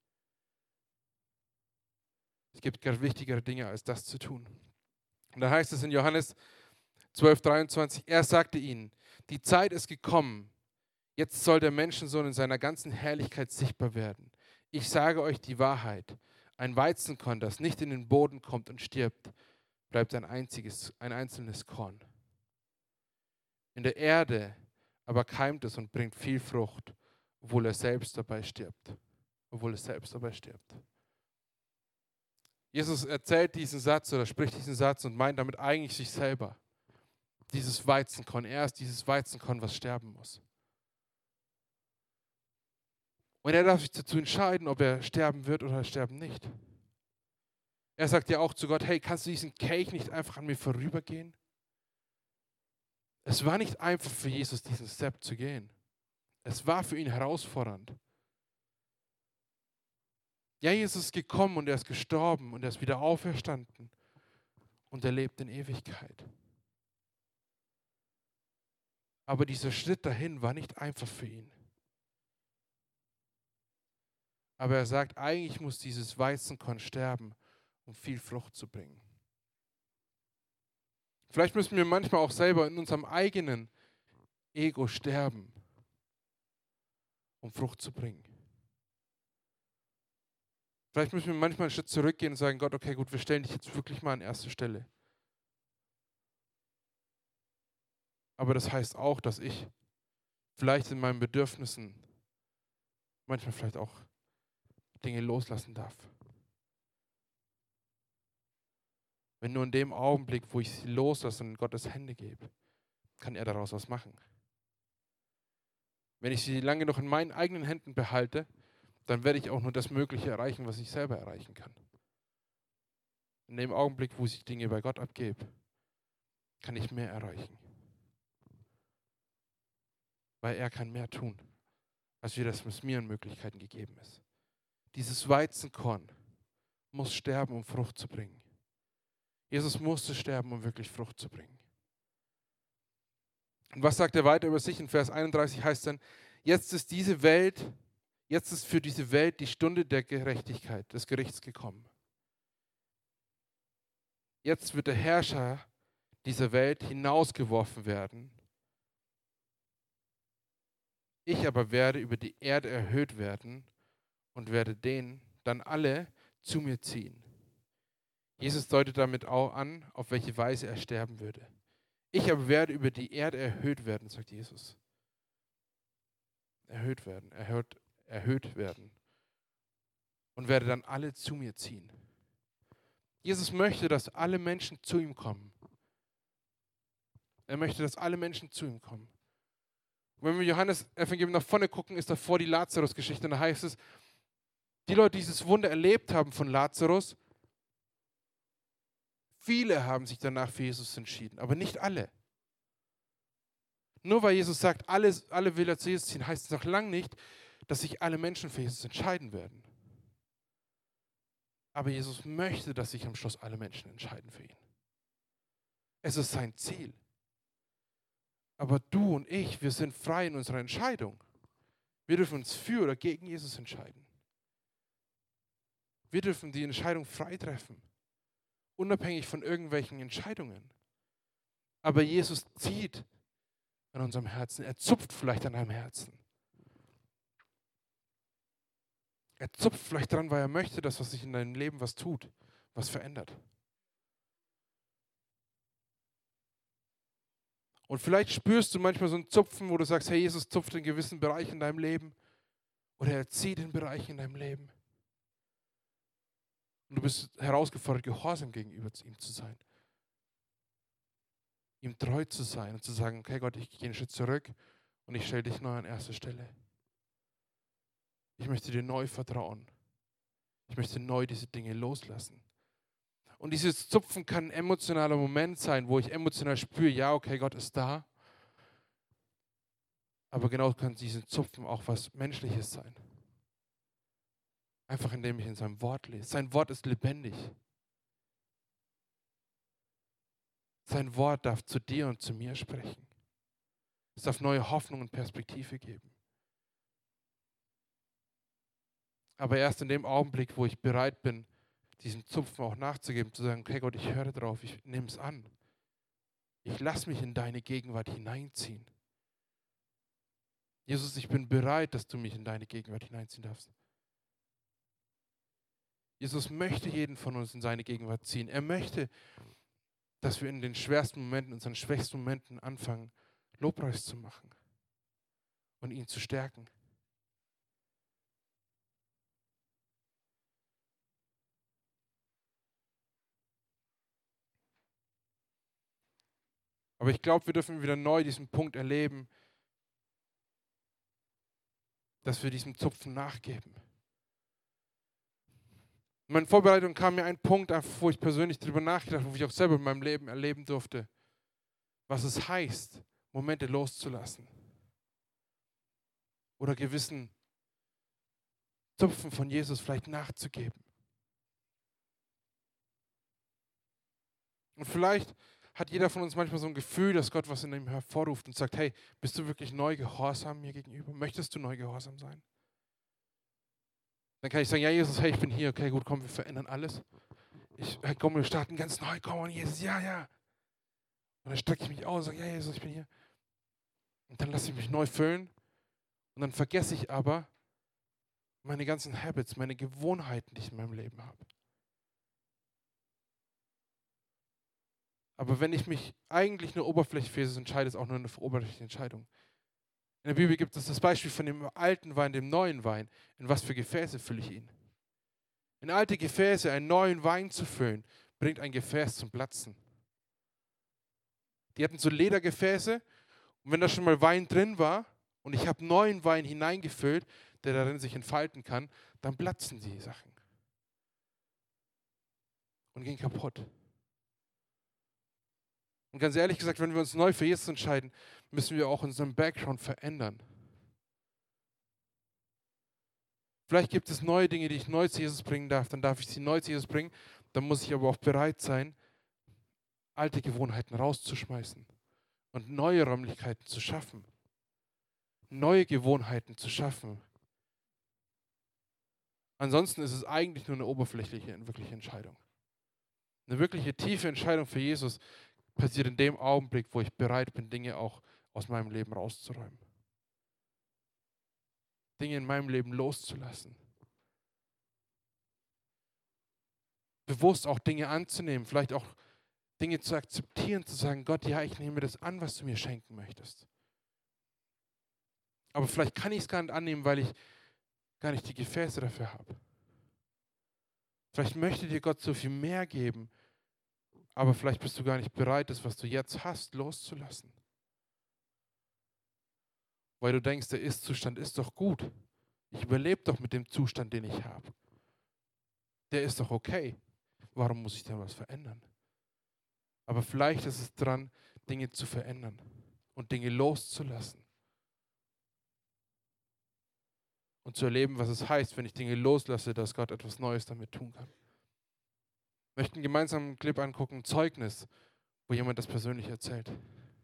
Es gibt gerade wichtigere Dinge, als das zu tun. Und da heißt es in Johannes 12,23, er sagte ihnen, die Zeit ist gekommen, jetzt soll der Menschensohn in seiner ganzen Herrlichkeit sichtbar werden. Ich sage euch die Wahrheit, ein Weizenkorn, das nicht in den Boden kommt und stirbt, bleibt ein einzelnes Korn. In der Erde aber keimt es und bringt viel Frucht, obwohl es selbst dabei stirbt. Jesus erzählt diesen Satz oder spricht diesen Satz und meint damit eigentlich sich selber. Dieses Weizenkorn, er ist dieses Weizenkorn, was sterben muss. Und er darf sich dazu entscheiden, ob er sterben wird oder sterben nicht. Er sagt ja auch zu Gott, hey, kannst du diesen Kelch nicht einfach an mir vorübergehen? Es war nicht einfach für Jesus, diesen Step zu gehen. Es war für ihn herausfordernd. Ja, Jesus ist gekommen und er ist gestorben und er ist wieder auferstanden und er lebt in Ewigkeit. Aber dieser Schritt dahin war nicht einfach für ihn. Aber er sagt, eigentlich muss dieses Weizenkorn sterben, um viel Frucht zu bringen. Vielleicht müssen wir manchmal auch selber in unserem eigenen Ego sterben, um Frucht zu bringen. Vielleicht müssen wir manchmal einen Schritt zurückgehen und sagen, Gott, okay, gut, wir stellen dich jetzt wirklich mal an erste Stelle. Aber das heißt auch, dass ich vielleicht in meinen Bedürfnissen manchmal vielleicht auch Dinge loslassen darf. Wenn nur in dem Augenblick, wo ich sie loslasse und in Gottes Hände gebe, kann er daraus was machen. Wenn ich sie lange noch in meinen eigenen Händen behalte, dann werde ich auch nur das Mögliche erreichen, was ich selber erreichen kann. In dem Augenblick, wo ich die Dinge bei Gott abgebe, kann ich mehr erreichen. Weil er kann mehr tun, als wir das, was mir an Möglichkeiten gegeben ist. Dieses Weizenkorn muss sterben, um Frucht zu bringen. Jesus musste sterben, um wirklich Frucht zu bringen. Und was sagt er weiter über sich? In Vers 31 heißt dann, jetzt ist für diese Welt die Stunde der Gerechtigkeit, des Gerichts gekommen. Jetzt wird der Herrscher dieser Welt hinausgeworfen werden. Ich aber werde über die Erde erhöht werden und werde dann alle zu mir ziehen. Jesus deutet damit auch an, auf welche Weise er sterben würde. Ich aber werde über die Erde erhöht werden, sagt Jesus. Erhöht werden. Und werde dann alle zu mir ziehen. Jesus möchte, dass alle Menschen zu ihm kommen. Er möchte, dass alle Menschen zu ihm kommen. Und wenn wir Johannes Evangelium nach vorne gucken, ist davor die Lazarus-Geschichte. Und da heißt es, die Leute, die dieses Wunder erlebt haben von Lazarus, viele haben sich danach für Jesus entschieden, aber nicht alle. Nur weil Jesus sagt, alle will er zu Jesus ziehen, heißt es noch lange nicht, dass sich alle Menschen für Jesus entscheiden werden. Aber Jesus möchte, dass sich am Schluss alle Menschen entscheiden für ihn. Es ist sein Ziel. Aber du und ich, wir sind frei in unserer Entscheidung. Wir dürfen uns für oder gegen Jesus entscheiden. Wir dürfen die Entscheidung frei treffen, unabhängig von irgendwelchen Entscheidungen. Aber Jesus zieht an unserem Herzen. Er zupft vielleicht an deinem Herzen. Er zupft vielleicht dran, weil er möchte, dass was sich in deinem Leben was tut, was verändert. Und vielleicht spürst du manchmal so ein Zupfen, wo du sagst, hey, Jesus zupft in gewissen Bereichen in deinem Leben oder er zieht in Bereichen in deinem Leben. Und du bist herausgefordert, gehorsam gegenüber ihm zu sein. Ihm treu zu sein und zu sagen, okay Gott, ich gehe einen Schritt zurück und ich stelle dich neu an erste Stelle. Ich möchte dir neu vertrauen. Ich möchte neu diese Dinge loslassen. Und dieses Zupfen kann ein emotionaler Moment sein, wo ich emotional spüre, ja, okay, Gott ist da. Aber genau kann dieses Zupfen auch was Menschliches sein. Einfach indem ich in seinem Wort lese. Sein Wort ist lebendig. Sein Wort darf zu dir und zu mir sprechen. Es darf neue Hoffnung und Perspektive geben. Aber erst in dem Augenblick, wo ich bereit bin, diesem Zupfen auch nachzugeben, zu sagen, okay Gott, ich höre drauf, ich nehme es an. Ich lasse mich in deine Gegenwart hineinziehen. Jesus, ich bin bereit, dass du mich in deine Gegenwart hineinziehen darfst. Jesus möchte jeden von uns in seine Gegenwart ziehen. Er möchte, dass wir in den schwersten Momenten, unseren schwächsten Momenten anfangen, Lobpreis zu machen und ihn zu stärken. Aber ich glaube, wir dürfen wieder neu diesen Punkt erleben, dass wir diesem Zupfen nachgeben. In meiner Vorbereitung kam mir ein Punkt, wo ich persönlich darüber nachgedacht habe, wo ich auch selber in meinem Leben erleben durfte, was es heißt, Momente loszulassen. Oder gewissen Zupfen von Jesus vielleicht nachzugeben. Und vielleicht hat jeder von uns manchmal so ein Gefühl, dass Gott was in ihm hervorruft und sagt, hey, bist du wirklich neu gehorsam mir gegenüber? Möchtest du neu gehorsam sein? Dann kann ich sagen, ja Jesus, hey, ich bin hier, okay, gut, komm, wir verändern alles. Komm, wir starten ganz neu, komm on Jesus, ja. Und dann strecke ich mich aus und sage, ja Jesus, ich bin hier. Und dann lasse ich mich neu füllen und dann vergesse ich aber meine ganzen Habits, meine Gewohnheiten, die ich in meinem Leben habe. Aber wenn ich mich eigentlich nur oberflächlich für Jesus entscheide, ist auch nur eine oberflächliche Entscheidung. In der Bibel gibt es das Beispiel von dem alten Wein, dem neuen Wein. In was für Gefäße fülle ich ihn? In alte Gefäße einen neuen Wein zu füllen, bringt ein Gefäß zum Platzen. Die hatten so Ledergefäße und wenn da schon mal Wein drin war und ich habe neuen Wein hineingefüllt, der darin sich entfalten kann, dann platzen die Sachen und gehen kaputt. Und ganz ehrlich gesagt, wenn wir uns neu für Jesus entscheiden, müssen wir auch unseren Background verändern. Vielleicht gibt es neue Dinge, die ich neu zu Jesus bringen darf, dann darf ich sie neu zu Jesus bringen. Dann muss ich aber auch bereit sein, alte Gewohnheiten rauszuschmeißen und neue Räumlichkeiten zu schaffen. Neue Gewohnheiten zu schaffen. Ansonsten ist es eigentlich nur eine oberflächliche, wirkliche Entscheidung. Eine wirkliche tiefe Entscheidung für Jesus passiert in dem Augenblick, wo ich bereit bin, Dinge auch aus meinem Leben rauszuräumen. Dinge in meinem Leben loszulassen. Bewusst auch Dinge anzunehmen, vielleicht auch Dinge zu akzeptieren, zu sagen, Gott, ja, ich nehme das an, was du mir schenken möchtest. Aber vielleicht kann ich es gar nicht annehmen, weil ich gar nicht die Gefäße dafür habe. Vielleicht möchte dir Gott so viel mehr geben, aber vielleicht bist du gar nicht bereit, das, was du jetzt hast, loszulassen. Weil du denkst, der Ist-Zustand ist doch gut. Ich überlebe doch mit dem Zustand, den ich habe. Der ist doch okay. Warum muss ich denn was verändern? Aber vielleicht ist es dran, Dinge zu verändern und Dinge loszulassen. Und zu erleben, was es heißt, wenn ich Dinge loslasse, dass Gott etwas Neues damit tun kann. Wir möchten gemeinsam einen Clip angucken, ein Zeugnis, wo jemand das persönlich erzählt.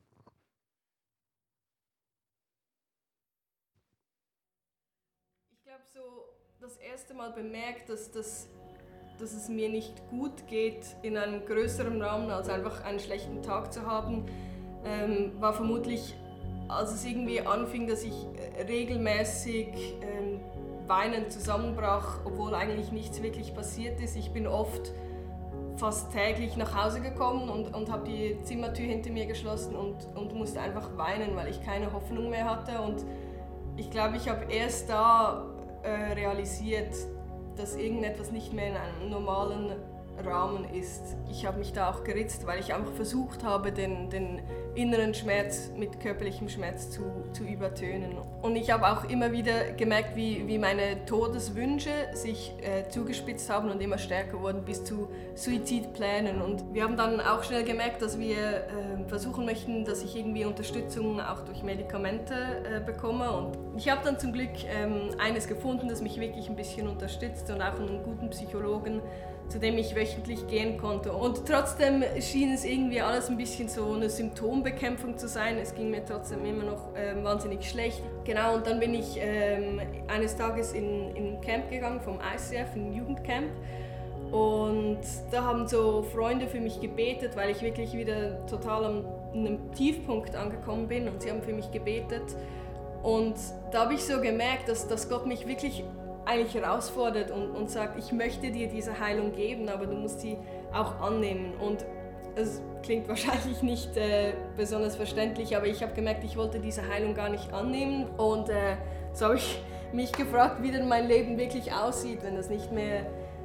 Ich glaube, so das erste Mal bemerkt, dass es mir nicht gut geht in einem größeren Rahmen, als einfach einen schlechten Tag zu haben, war vermutlich, als es irgendwie anfing, dass ich regelmäßig weinend zusammenbrach, obwohl eigentlich nichts wirklich passiert ist. Ich bin oft fast täglich nach Hause gekommen und habe die Zimmertür hinter mir geschlossen und musste einfach weinen, weil ich keine Hoffnung mehr hatte. Und ich glaube, ich habe erst da realisiert, dass irgendetwas nicht mehr in einem normalen Rahmen ist. Ich habe mich da auch geritzt, weil ich einfach versucht habe, den inneren Schmerz mit körperlichem Schmerz zu übertönen. Und ich habe auch immer wieder gemerkt, wie meine Todeswünsche sich zugespitzt haben und immer stärker wurden, bis zu Suizidplänen. Und wir haben dann auch schnell gemerkt, dass wir versuchen möchten, dass ich irgendwie Unterstützung auch durch Medikamente bekomme. Und ich habe dann zum Glück eines gefunden, das mich wirklich ein bisschen unterstützt und auch einen guten Psychologen, zu dem ich wöchentlich gehen konnte. Und trotzdem schien es irgendwie alles ein bisschen so eine Symptombekämpfung zu sein. Es ging mir trotzdem immer noch wahnsinnig schlecht. Genau, und dann bin ich eines Tages in ein Camp gegangen vom ICF, ein Jugendcamp. Und da haben so Freunde für mich gebetet, weil ich wirklich wieder total an einem Tiefpunkt angekommen bin. Und sie haben für mich gebetet. Und da habe ich so gemerkt, dass Gott mich wirklich eigentlich herausfordert und sagt, ich möchte dir diese Heilung geben, aber du musst sie auch annehmen. Und es klingt wahrscheinlich nicht besonders verständlich, aber ich habe gemerkt, ich wollte diese Heilung gar nicht annehmen. Und so habe ich mich gefragt, wie denn mein Leben wirklich aussieht, wenn das nicht mehr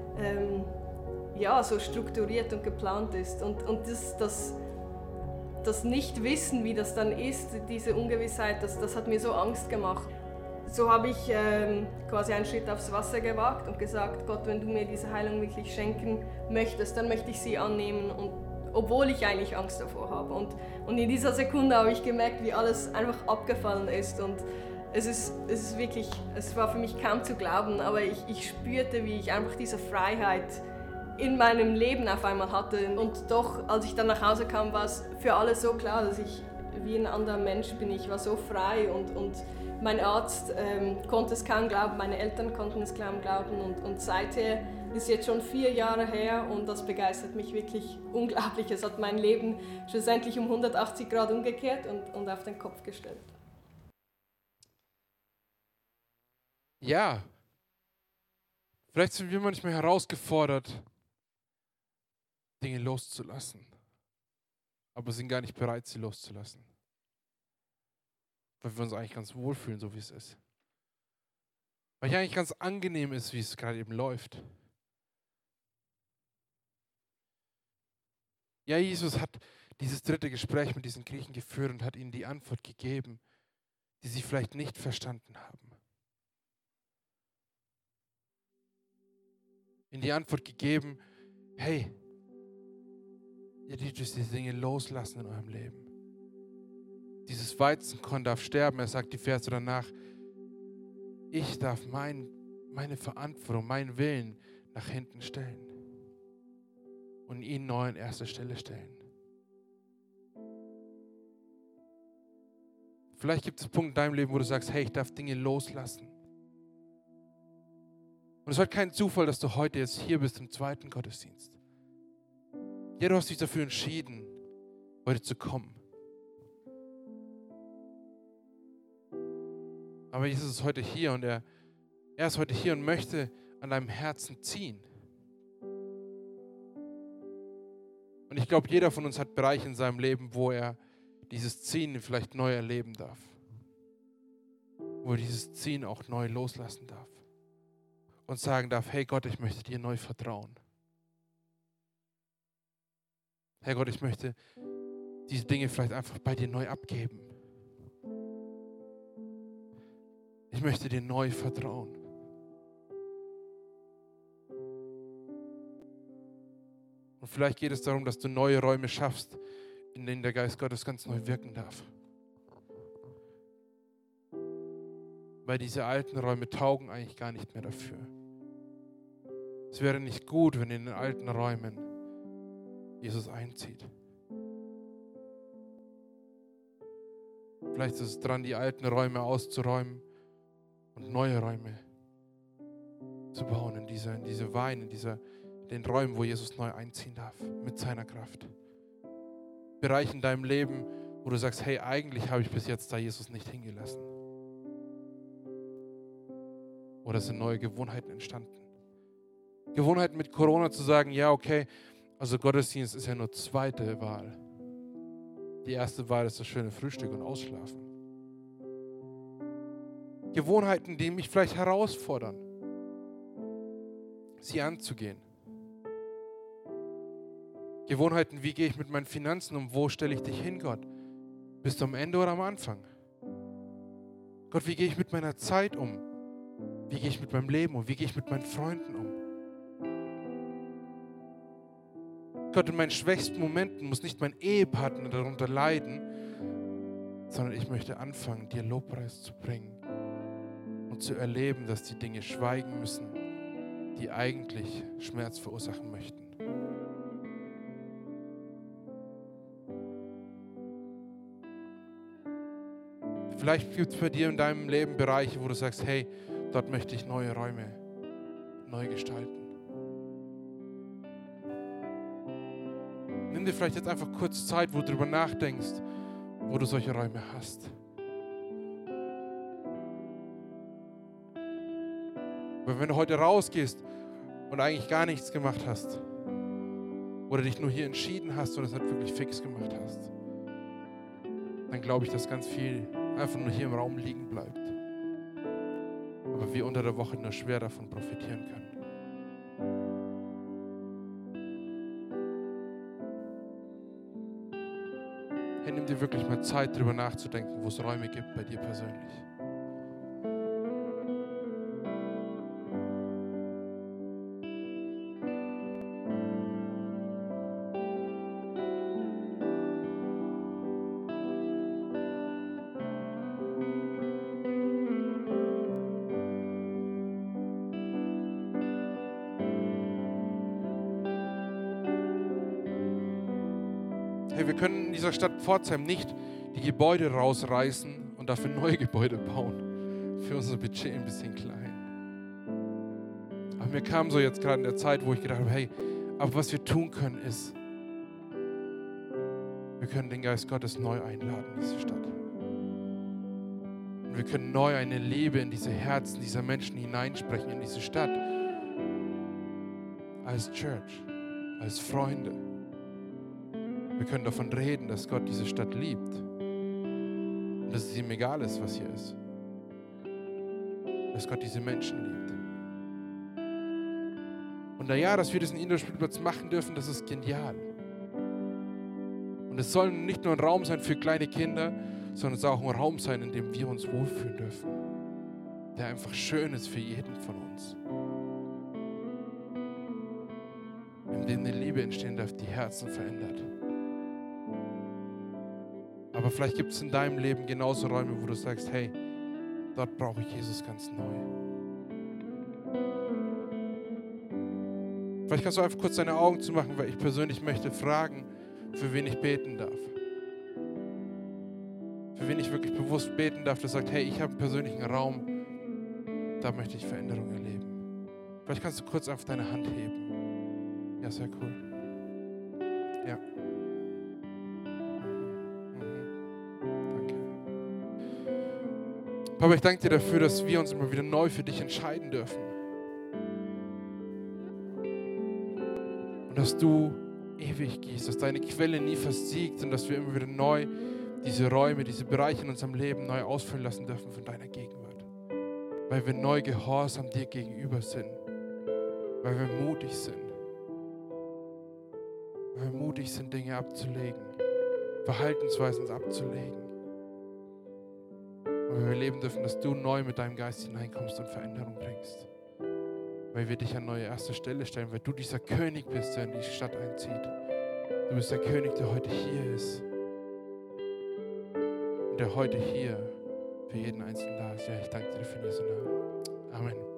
so strukturiert und geplant ist. Und das Nichtwissen, wie das dann ist, diese Ungewissheit, das hat mir so Angst gemacht. so habe ich quasi einen Schritt aufs Wasser gewagt und gesagt, Gott, wenn du mir diese Heilung wirklich schenken möchtest, dann möchte ich sie annehmen, und obwohl ich eigentlich Angst davor habe. Und in dieser Sekunde habe ich gemerkt, wie alles einfach abgefallen ist, und es ist wirklich, es war für mich kaum zu glauben, aber ich spürte, wie ich einfach diese Freiheit in meinem Leben auf einmal hatte. Und doch, als ich dann nach Hause kam, war es für alle so klar, dass ich wie ein anderer Mensch bin. Ich war so frei, und mein Arzt konnte es kaum glauben, meine Eltern konnten es kaum glauben, und seither ist jetzt schon 4 Jahre her, und das begeistert mich wirklich unglaublich. Es hat mein Leben schlussendlich um 180 Grad umgekehrt und auf den Kopf gestellt. Ja, vielleicht sind wir manchmal herausgefordert, Dinge loszulassen, aber sind gar nicht bereit, sie loszulassen, weil wir uns eigentlich ganz wohlfühlen, so wie es ist. Weil es eigentlich ganz angenehm ist, wie es gerade eben läuft. Ja, Jesus hat dieses 3. Gespräch mit diesen Griechen geführt und hat ihnen die Antwort gegeben, die sie vielleicht nicht verstanden haben. Ihnen die Antwort gegeben, hey, ihr dürft diese Dinge loslassen in eurem Leben. Dieses Weizenkorn darf sterben. Er sagt die Verse danach, ich darf meine Verantwortung, meinen Willen nach hinten stellen und ihn neu an erste Stelle stellen. Vielleicht gibt es Punkte in deinem Leben, wo du sagst, hey, ich darf Dinge loslassen. Und es war kein Zufall, dass du heute jetzt hier bist im 2. Gottesdienst. Ja, du hast dich dafür entschieden, heute zu kommen. Aber Jesus ist heute hier, und er ist heute hier und möchte an deinem Herzen ziehen. Und ich glaube, jeder von uns hat Bereiche in seinem Leben, wo er dieses Ziehen vielleicht neu erleben darf. Wo er dieses Ziehen auch neu loslassen darf. Und sagen darf, hey Gott, ich möchte dir neu vertrauen. Herr Gott, ich möchte diese Dinge vielleicht einfach bei dir neu abgeben. Ich möchte dir neu vertrauen. Und vielleicht geht es darum, dass du neue Räume schaffst, in denen der Geist Gottes ganz neu wirken darf. Weil diese alten Räume taugen eigentlich gar nicht mehr dafür. Es wäre nicht gut, wenn in den alten Räumen Jesus einzieht. Vielleicht ist es dran, die alten Räume auszuräumen und neue Räume zu bauen in diese Weine, den Räumen, wo Jesus neu einziehen darf, mit seiner Kraft. Bereich in deinem Leben, wo du sagst, hey, eigentlich habe ich bis jetzt da Jesus nicht hingelassen. Oder sind neue Gewohnheiten entstanden. Gewohnheiten mit Corona zu sagen, ja, okay, also Gottesdienst ist ja nur 2. Wahl. Die erste Wahl ist das schöne Frühstück und Ausschlafen. Gewohnheiten, die mich vielleicht herausfordern, sie anzugehen. Gewohnheiten, wie gehe ich mit meinen Finanzen um? Wo stelle ich dich hin, Gott? Bist du am Ende oder am Anfang? Gott, wie gehe ich mit meiner Zeit um? Wie gehe ich mit meinem Leben um? Wie gehe ich mit meinen Freunden um? Gott, in meinen schwächsten Momenten muss nicht mein Ehepartner darunter leiden, sondern ich möchte anfangen, dir Lobpreis zu bringen und zu erleben, dass die Dinge schweigen müssen, die eigentlich Schmerz verursachen möchten. Vielleicht gibt es bei dir in deinem Leben Bereiche, wo du sagst, hey, dort möchte ich neue Räume neu gestalten. Nimm dir vielleicht jetzt einfach kurz Zeit, wo du darüber nachdenkst, wo du solche Räume hast. Weil wenn du heute rausgehst und eigentlich gar nichts gemacht hast oder dich nur hier entschieden hast und es nicht wirklich fix gemacht hast, dann glaube ich, dass ganz viel einfach nur hier im Raum liegen bleibt. Aber wir unter der Woche nur schwer davon profitieren können. Hey, nimm dir wirklich mal Zeit, darüber nachzudenken, wo es Räume gibt bei dir persönlich. hey, wir können in dieser Stadt Pforzheim nicht die Gebäude rausreißen und dafür neue Gebäude bauen. Für unser Budget ein bisschen klein. Aber mir kam so jetzt gerade in der Zeit, wo ich gedacht habe, hey, aber was wir tun können ist, wir können den Geist Gottes neu einladen in diese Stadt. Und wir können neu eine Liebe in diese Herzen dieser Menschen hineinsprechen, in diese Stadt. Als Church, als Freunde. Wir können davon reden, dass Gott diese Stadt liebt. Und dass es ihm egal ist, was hier ist. Dass Gott diese Menschen liebt. Und ja, dass wir diesen Indoor-Spielplatz machen dürfen, das ist genial. Und es soll nicht nur ein Raum sein für kleine Kinder, sondern es soll auch ein Raum sein, in dem wir uns wohlfühlen dürfen. Der einfach schön ist für jeden von uns. In dem eine Liebe entstehen darf, die Herzen verändert. Aber vielleicht gibt es in deinem Leben genauso Räume, wo du sagst, hey, dort brauche ich Jesus ganz neu. Vielleicht kannst du einfach kurz deine Augen zumachen, weil ich persönlich möchte fragen, für wen ich beten darf. Für wen ich wirklich bewusst beten darf, der sagt, hey, ich habe einen persönlichen Raum, da möchte ich Veränderung erleben. Vielleicht kannst du kurz einfach deine Hand heben. Ja, sehr cool. Ja. Danke. Papa, ich danke dir dafür, dass wir uns immer wieder neu für dich entscheiden dürfen. Und dass du ewig gehst, dass deine Quelle nie versiegt und dass wir immer wieder neu diese Räume, diese Bereiche in unserem Leben neu ausfüllen lassen dürfen von deiner Gegenwart. Weil wir neu gehorsam dir gegenüber sind. Weil wir mutig sind. Weil wir mutig sind, Dinge abzulegen. Verhaltensweisen abzulegen. Und weil wir leben dürfen, dass du neu mit deinem Geist hineinkommst und Veränderung bringst. Weil wir dich an neue erste Stelle stellen, weil du dieser König bist, der in die Stadt einzieht. Du bist der König, der heute hier ist. Und der heute hier für jeden Einzelnen da ist. Ja, ich danke dir für diesen Namen. Amen.